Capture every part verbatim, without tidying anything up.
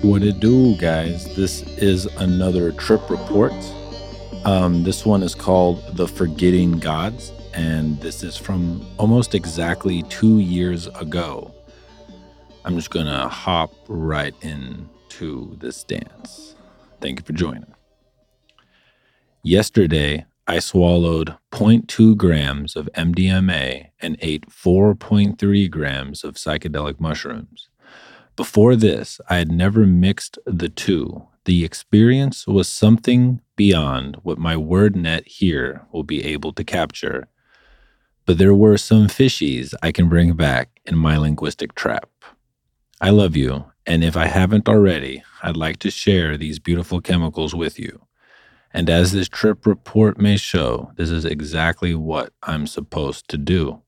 What it do, guys? This is another trip report. Um, this one is called The Forgetting Gods, and this is from almost exactly two years ago. I'm just gonna hop right into this dance. Thank you for joining. Yesterday, I swallowed zero point two grams of M D M A and ate four point three grams of psychedelic mushrooms. Before this, I had never mixed the two. The experience was something beyond what my word net here will be able to capture. But there were some fishies I can bring back in my linguistic trap. I love you, and if I haven't already, I'd like to share these beautiful chemicals with you. And as this trip report may show, this is exactly what I'm supposed to do.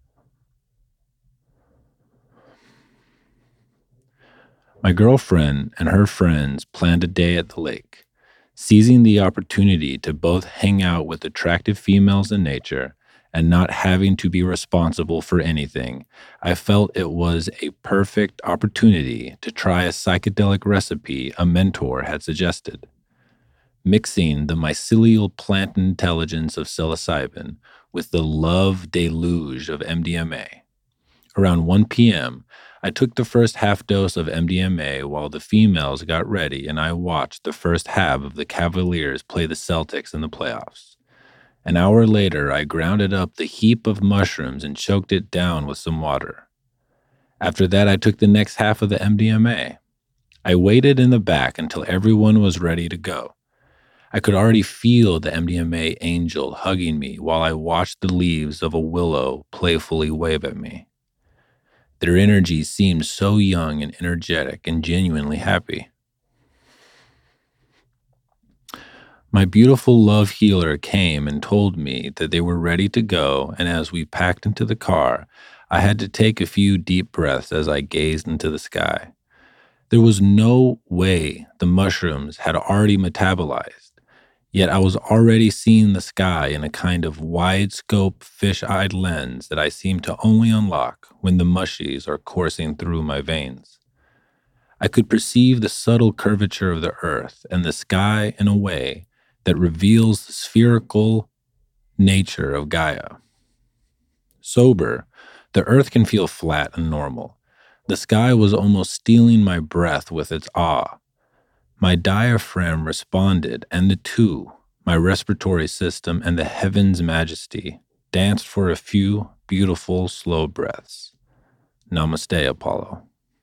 My girlfriend and her friends planned a day at the lake, seizing the opportunity to both hang out with attractive females in nature and not having to be responsible for anything. I felt it was a perfect opportunity to try a psychedelic recipe a mentor had suggested. Mixing the mycelial plant intelligence of psilocybin with the love deluge of M D M A. Around one p.m., I took the first half dose of M D M A while the females got ready, and I watched the first half of the Cavaliers play the Celtics in the playoffs. An hour later, I grounded up the heap of mushrooms and choked it down with some water. After that, I took the next half of the M D M A. I waited in the back until everyone was ready to go. I could already feel the M D M A angel hugging me while I watched the leaves of a willow playfully wave at me. Their energy seemed so young and energetic and genuinely happy. My beautiful love healer came and told me that they were ready to go, and as we packed into the car, I had to take a few deep breaths as I gazed into the sky. There was no way the mushrooms had already metabolized. Yet I was already seeing the sky in a kind of wide-scope, fish-eyed lens that I seem to only unlock when the mushies are coursing through my veins. I could perceive the subtle curvature of the earth and the sky in a way that reveals the spherical nature of Gaia. Sober, the earth can feel flat and normal. The sky was almost stealing my breath with its awe. My diaphragm responded, and the two, my respiratory system and the heaven's majesty, danced for a few beautiful, slow breaths. Namaste, Apollo.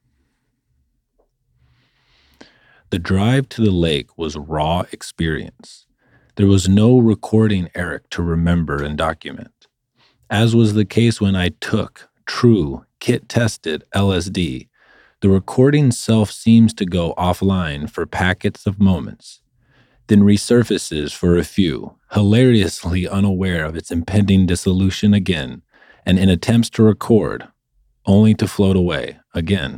The drive to the lake was raw experience. There was no recording Eric to remember and document. As was the case when I took true, kit-tested L S D, the recording self seems to go offline for packets of moments, then resurfaces for a few, hilariously unaware of its impending dissolution again, and in attempts to record, only to float away again.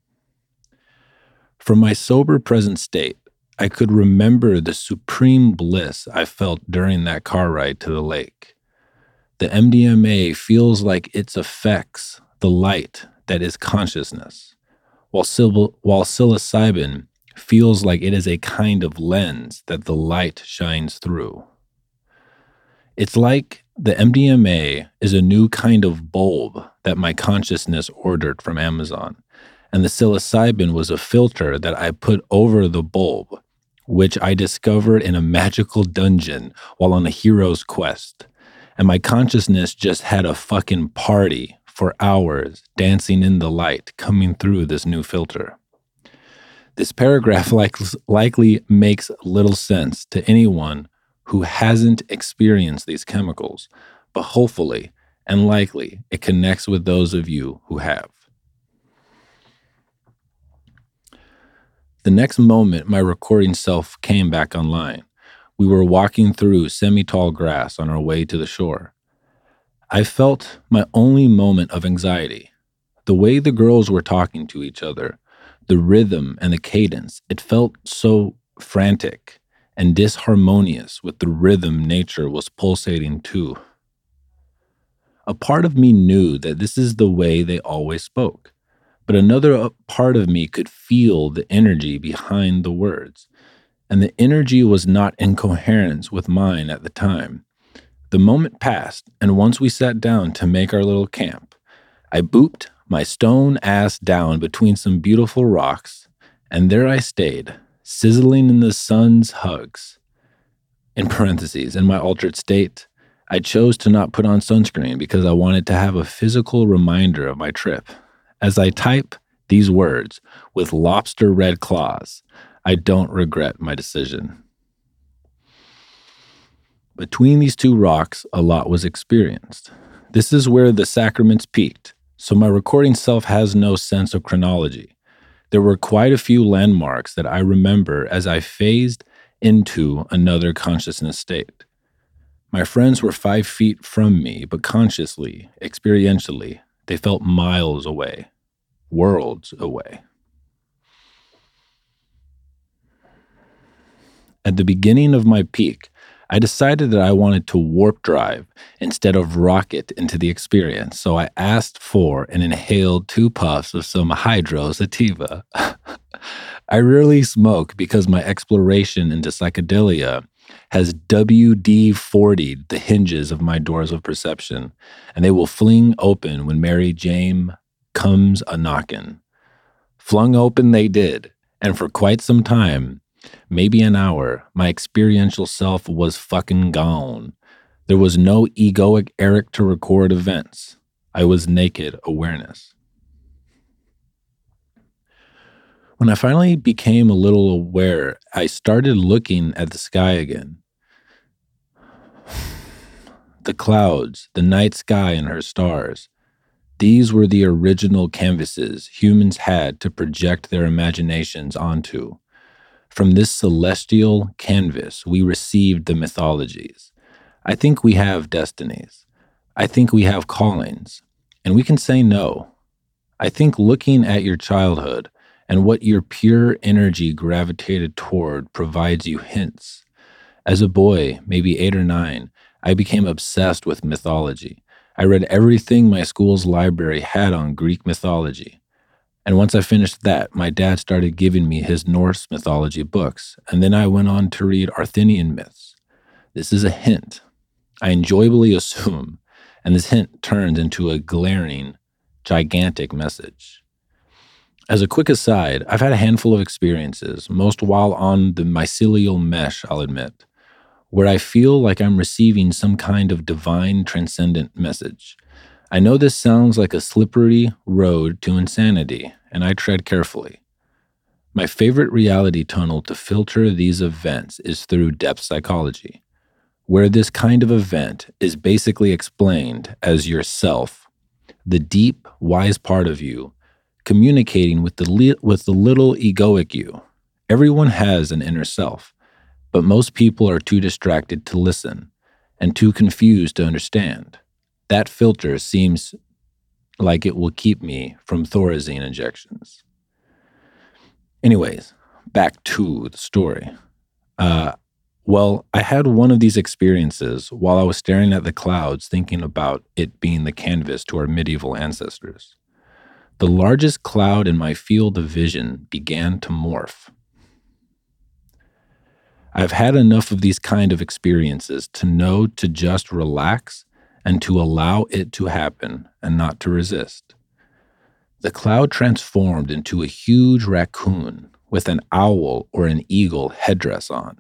From my sober present state, I could remember the supreme bliss I felt during that car ride to the lake. The M D M A feels like its effects, the light that is consciousness, while, sil- while psilocybin feels like it is a kind of lens that the light shines through. It's like the M D M A is a new kind of bulb that my consciousness ordered from Amazon, and the psilocybin was a filter that I put over the bulb, which I discovered in a magical dungeon while on a hero's quest. And my consciousness just had a fucking party for hours, dancing in the light coming through this new filter. This paragraph like, likely makes little sense to anyone who hasn't experienced these chemicals, but hopefully and likely it connects with those of you who have. The next moment, my recording self came back online. We were walking through semi-tall grass on our way to the shore. I felt my only moment of anxiety. The way the girls were talking to each other, the rhythm and the cadence, it felt so frantic and disharmonious with the rhythm nature was pulsating too. A part of me knew that this is the way they always spoke, but another uh, part of me could feel the energy behind the words. And the energy was not in coherence with mine at the time. The moment passed, and once we sat down to make our little camp, I booped my stone ass down between some beautiful rocks, and there I stayed, sizzling in the sun's hugs. In parentheses, in my altered state, I chose to not put on sunscreen because I wanted to have a physical reminder of my trip. As I type these words with lobster red claws, I don't regret my decision. Between these two rocks, a lot was experienced. This is where the sacraments peaked, so my recording self has no sense of chronology. There were quite a few landmarks that I remember as I phased into another consciousness state. My friends were five feet from me, but consciously, experientially, they felt miles away, worlds away. At the beginning of my peak, I decided that I wanted to warp drive instead of rocket into the experience, so I asked for and inhaled two puffs of some hydro sativa. I rarely smoke because my exploration into psychedelia has W D forty'd the hinges of my doors of perception, and they will fling open when Mary Jane comes a-knockin'. Flung open they did, and for quite some time, maybe an hour, my experiential self was fucking gone. There was no egoic Eric to record events. I was naked awareness. When I finally became a little aware, I started looking at the sky again. The clouds, the night sky and her stars. These were the original canvases humans had to project their imaginations onto. From this celestial canvas, we received the mythologies. I think we have destinies. I think we have callings, and we can say no. I think looking at your childhood and what your pure energy gravitated toward provides you hints. As a boy, maybe eight or nine, I became obsessed with mythology. I read everything my school's library had on Greek mythology. And once I finished that, my dad started giving me his Norse mythology books, and then I went on to read Arthurian myths. This is a hint. I enjoyably assume, and this hint turns into a glaring, gigantic message. As a quick aside, I've had a handful of experiences, most while on the mycelial mesh, I'll admit, where I feel like I'm receiving some kind of divine transcendent message. I know this sounds like a slippery road to insanity, and I tread carefully. My favorite reality tunnel to filter these events is through depth psychology, where this kind of event is basically explained as yourself, the deep, wise part of you, communicating with the li- with the little egoic you. Everyone has an inner self, but most people are too distracted to listen and too confused to understand. That filter seems like it will keep me from Thorazine injections. Anyways, back to the story. Uh, well, I had one of these experiences while I was staring at the clouds, thinking about it being the canvas to our medieval ancestors. The largest cloud in my field of vision began to morph. I've had enough of these kind of experiences to know to just relax and to allow it to happen and not to resist. The cloud transformed into a huge raccoon with an owl or an eagle headdress on.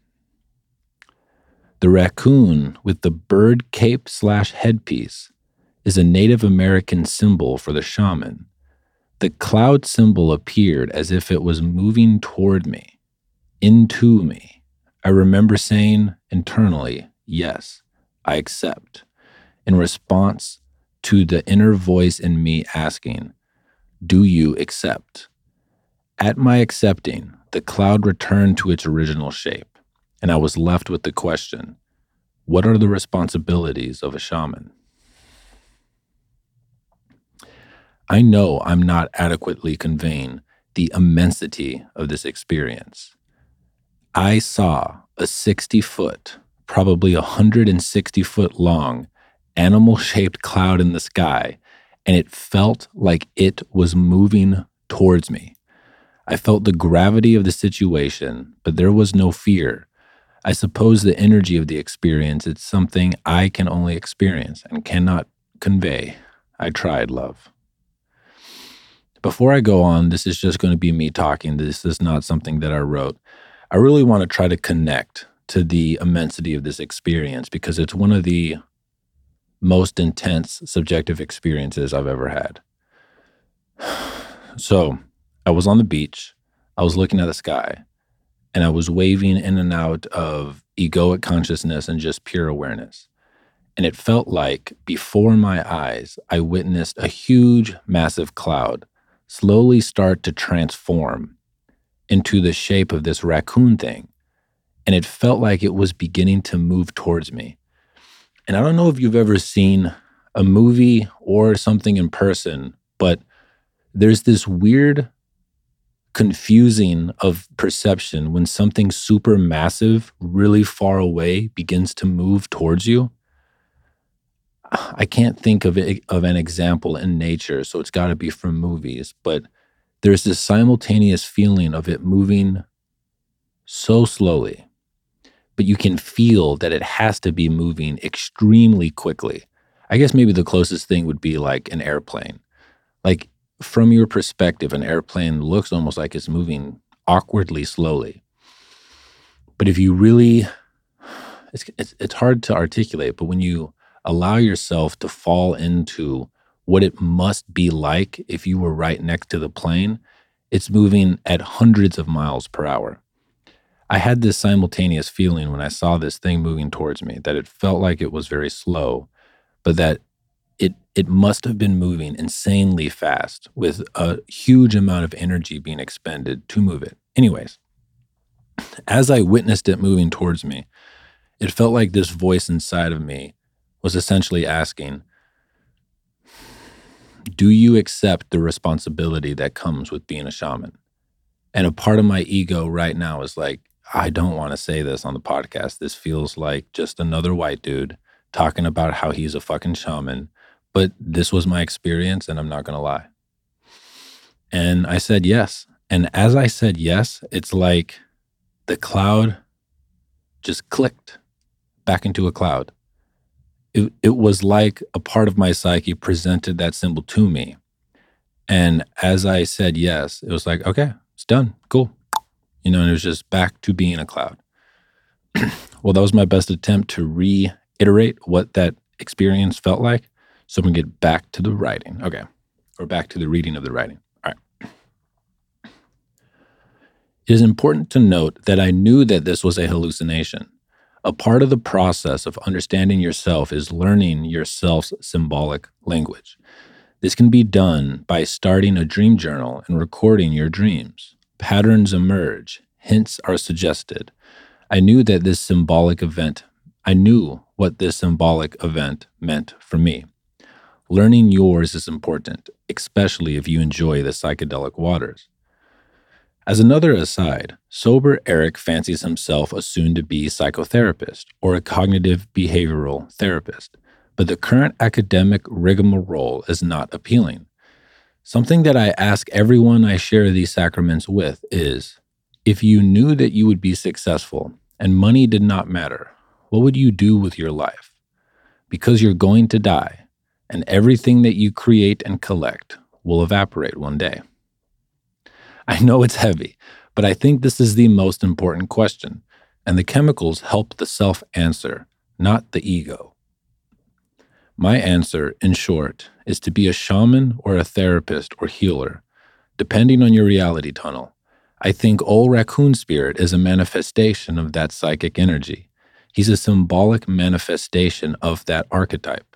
The raccoon with the bird cape slash headpiece is a Native American symbol for the shaman. The cloud symbol appeared as if it was moving toward me, into me. I remember saying internally, yes, I accept, in response to the inner voice in me asking, do you accept? At my accepting, the cloud returned to its original shape, and I was left with the question, what are the responsibilities of a shaman? I know I'm not adequately conveying the immensity of this experience. I saw a sixty foot, probably one hundred sixty foot long, animal-shaped cloud in the sky, and it felt like it was moving towards me. I felt the gravity of the situation, but there was no fear. I suppose the energy of the experience is something I can only experience and cannot convey. I tried, love. Before I go on, this is just going to be me talking. This is not something that I wrote. I really want to try to connect to the immensity of this experience because it's one of the most intense subjective experiences I've ever had. So I was on the beach, I was looking at the sky, and I was waving in and out of egoic consciousness and just pure awareness. And it felt like before my eyes, I witnessed a huge, massive cloud slowly start to transform into the shape of this raccoon thing. And it felt like it was beginning to move towards me. And I don't know if you've ever seen a movie or something in person, but there's this weird confusing of perception when something super massive, really far away, begins to move towards you. I can't think of it, of an example in nature, so it's got to be from movies, but there's this simultaneous feeling of it moving so slowly, but you can feel that it has to be moving extremely quickly. I guess maybe the closest thing would be like an airplane. Like from your perspective, an airplane looks almost like it's moving awkwardly slowly. But if you really, it's, it's, it's hard to articulate, but when you allow yourself to fall into what it must be like if you were right next to the plane, it's moving at hundreds of miles per hour. I had this simultaneous feeling when I saw this thing moving towards me that it felt like it was very slow, but that it it must have been moving insanely fast with a huge amount of energy being expended to move it. Anyways, as I witnessed it moving towards me, it felt like this voice inside of me was essentially asking, do you accept the responsibility that comes with being a shaman? And a part of my ego right now is like, I don't want to say this on the podcast. This feels like just another white dude talking about how he's a fucking shaman. But this was my experience, and I'm not going to lie. And I said yes. And as I said yes, it's like the cloud just clicked back into a cloud. It, it was like a part of my psyche presented that symbol to me. And as I said yes, it was like, okay, it's done. Cool. You know, and it was just back to being a cloud. Well, that was my best attempt to reiterate what that experience felt like. So I'm going to get back to the writing. Okay. Or back to the reading of the writing. All right. It is important to note that I knew that this was a hallucination. A part of the process of understanding yourself is learning yourself's symbolic language. This can be done by starting a dream journal and recording your dreams. Patterns emerge, hints are suggested. I knew that this symbolic event, I knew what this symbolic event meant for me. Learning yours is important, especially if you enjoy the psychedelic waters. As another aside, sober Eric fancies himself a soon-to-be psychotherapist or a cognitive behavioral therapist, but the current academic rigmarole is not appealing. Something that I ask everyone I share these sacraments with is, if you knew that you would be successful and money did not matter, what would you do with your life? Because you're going to die, and everything that you create and collect will evaporate one day. I know it's heavy, but I think this is the most important question, and the chemicals help the self answer, not the ego. My answer, in short, is to be a shaman or a therapist or healer, depending on your reality tunnel. I think Old Raccoon Spirit is a manifestation of that psychic energy. He's a symbolic manifestation of that archetype.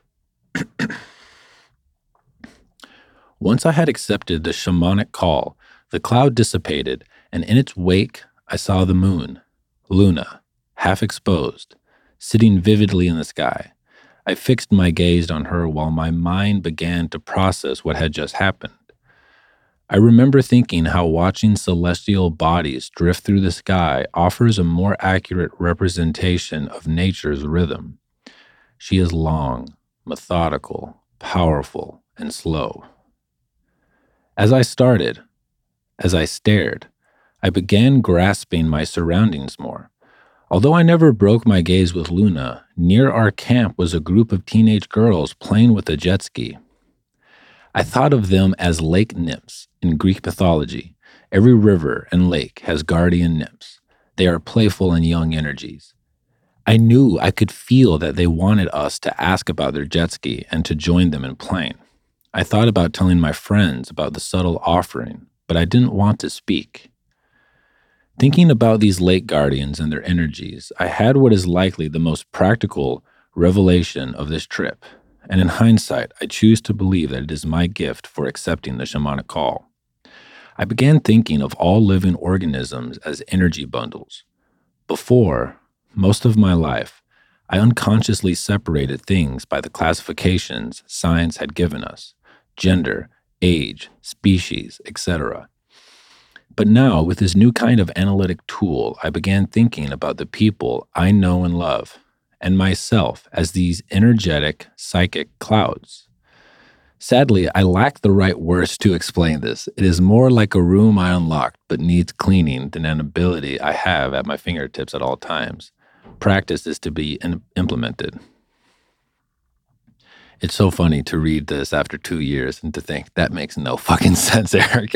Once I had accepted the shamanic call, the cloud dissipated, and in its wake, I saw the moon, Luna, half exposed, sitting vividly in the sky. I fixed my gaze on her while my mind began to process what had just happened. I remember thinking how watching celestial bodies drift through the sky offers a more accurate representation of nature's rhythm. She is long, methodical, powerful, and slow. As I started, as I stared, I began grasping my surroundings more. Although I never broke my gaze with Luna, near our camp was a group of teenage girls playing with a jet ski. I thought of them as lake nymphs in Greek mythology. Every river and lake has guardian nymphs. They are playful and young energies. I knew I could feel that they wanted us to ask about their jet ski and to join them in playing. I thought about telling my friends about the subtle offering, but I didn't want to speak. Thinking about these lake guardians and their energies, I had what is likely the most practical revelation of this trip. And in hindsight, I choose to believe that it is my gift for accepting the shamanic call. I began thinking of all living organisms as energy bundles. Before, most of my life, I unconsciously separated things by the classifications science had given us: gender, age, species, et cetera. But now, with this new kind of analytic tool, I began thinking about the people I know and love, and myself as these energetic, psychic clouds. Sadly, I lack the right words to explain this. It is more like a room I unlocked but needs cleaning than an ability I have at my fingertips at all times. Practice is to be in- implemented. It's so funny to read this after two years and to think, that makes no fucking sense, Eric.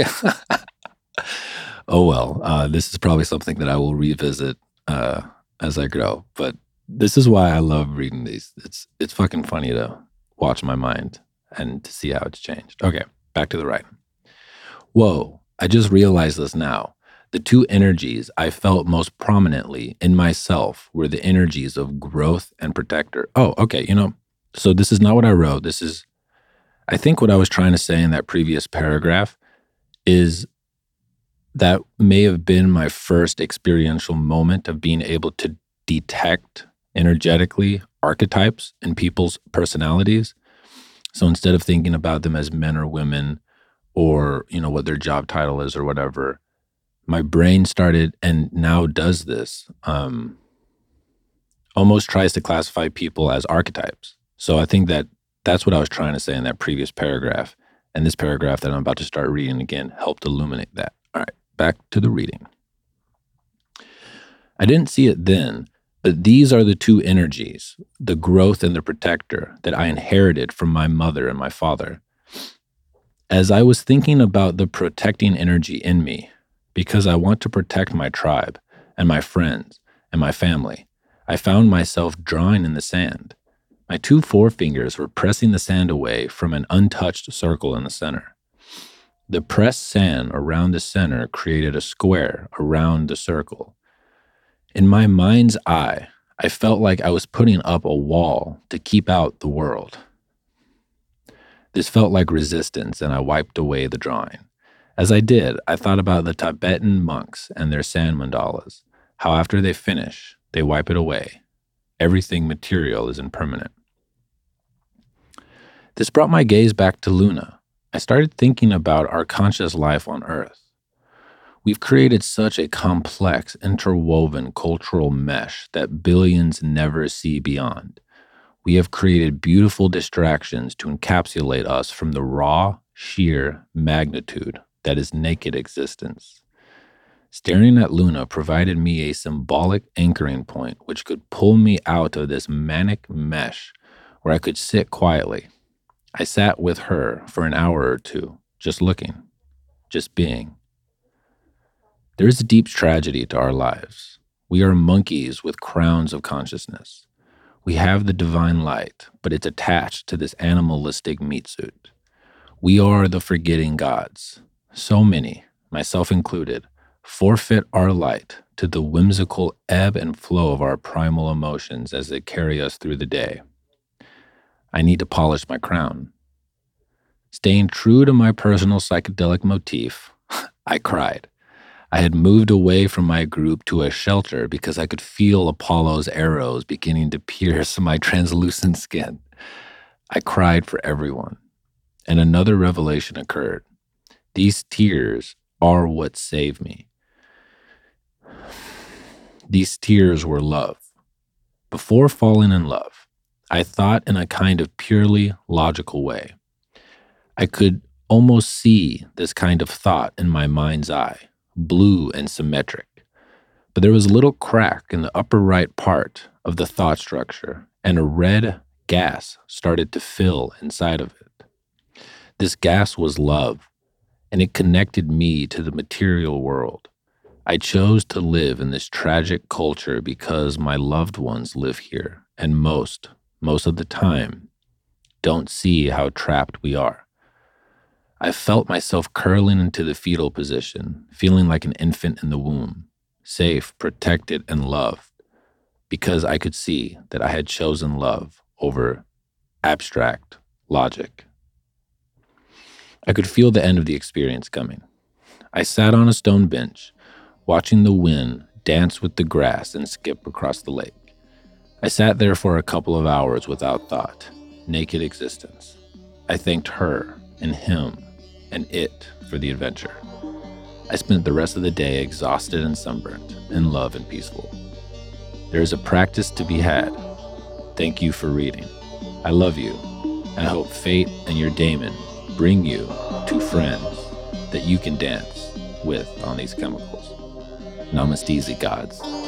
Oh, well, uh, this is probably something that I will revisit uh, as I grow. But this is why I love reading these. It's it's fucking funny to watch my mind and to see how it's changed. Okay, back to the writing. Whoa, I just realized this now. The two energies I felt most prominently in myself were the energies of growth and protector. Oh, okay, you know, so this is not what I wrote. This is, I think what I was trying to say in that previous paragraph is that may have been my first experiential moment of being able to detect energetically archetypes in people's personalities. So instead of thinking about them as men or women or, you know, what their job title is or whatever, my brain started, and now does this, um, almost tries to classify people as archetypes. So I think that that's what I was trying to say in that previous paragraph. And this paragraph that I'm about to start reading again helped illuminate that. All right. Back to the reading. I didn't see it then, but these are the two energies, the growth and the protector, that I inherited from my mother and my father. As I was thinking about the protecting energy in me, because I want to protect my tribe and my friends and my family, I found myself drawing in the sand. My two forefingers were pressing the sand away from an untouched circle in the center. The pressed sand around the center created a square around the circle. In my mind's eye, I felt like I was putting up a wall to keep out the world. This felt like resistance, and I wiped away the drawing. As I did, I thought about the Tibetan monks and their sand mandalas, how after they finish, they wipe it away. Everything material is impermanent. This brought my gaze back to Luna. I started thinking about our conscious life on Earth. We've created such a complex, interwoven cultural mesh that billions never see beyond. We have created beautiful distractions to encapsulate us from the raw, sheer magnitude that is naked existence. Staring at Luna provided me a symbolic anchoring point which could pull me out of this manic mesh where I could sit quietly. I sat with her for an hour or two, just looking, just being. There is a deep tragedy to our lives. We are monkeys with crowns of consciousness. We have the divine light, but it's attached to this animalistic meat suit. We are the forgetting gods. So many, myself included, forfeit our light to the whimsical ebb and flow of our primal emotions as they carry us through the day. I need to polish my crown. Staying true to my personal psychedelic motif, I cried. I had moved away from my group to a shelter because I could feel Apollo's arrows beginning to pierce my translucent skin. I cried for everyone. And another revelation occurred. These tears are what saved me. These tears were love. Before falling in love, I thought in a kind of purely logical way. I could almost see this kind of thought in my mind's eye, blue and symmetric. But there was a little crack in the upper right part of the thought structure, and a red gas started to fill inside of it. This gas was love, and it connected me to the material world. I chose to live in this tragic culture because my loved ones live here, and most, most of the time, don't see how trapped we are. I felt myself curling into the fetal position, feeling like an infant in the womb, safe, protected, and loved, because I could see that I had chosen love over abstract logic. I could feel the end of the experience coming. I sat on a stone bench, watching the wind dance with the grass and skip across the lake. I sat there for a couple of hours without thought, naked existence. I thanked her and him and it for the adventure. I spent the rest of the day exhausted and sunburnt, in love and peaceful. There is a practice to be had. Thank you for reading. I love you, and I hope fate and your daemon bring you two friends that you can dance with on these chemicals. Namaste, gods.